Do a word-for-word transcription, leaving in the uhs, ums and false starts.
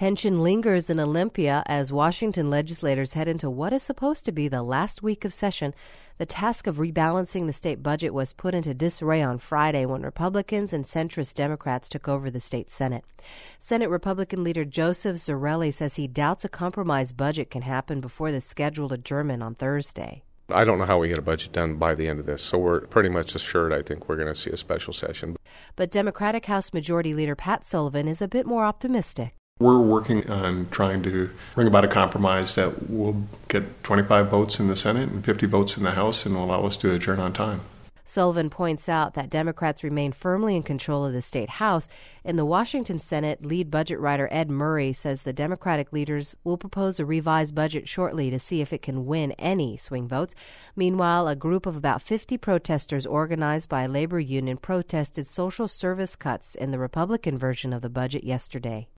Tension lingers in Olympia as Washington legislators head into what is supposed to be the last week of session. The task of rebalancing the state budget was put into disarray on Friday when Republicans and centrist Democrats took over the state Senate. Senate Republican leader Joseph Zarelli says he doubts a compromise budget can happen before the scheduled adjournment on Thursday. I don't know how we get a budget done by the end of this, so we're pretty much assured I think we're going to see a special session. But Democratic House Majority Leader Pat Sullivan is a bit more optimistic. We're working on trying to bring about a compromise that will get twenty-five votes in the Senate and fifty votes in the House and will allow us to adjourn on time. Sullivan points out that Democrats remain firmly in control of the state House. In the Washington Senate, lead budget writer Ed Murray says the Democratic leaders will propose a revised budget shortly to see if it can win any swing votes. Meanwhile, a group of about fifty protesters organized by a labor union protested social service cuts in the Republican version of the budget yesterday.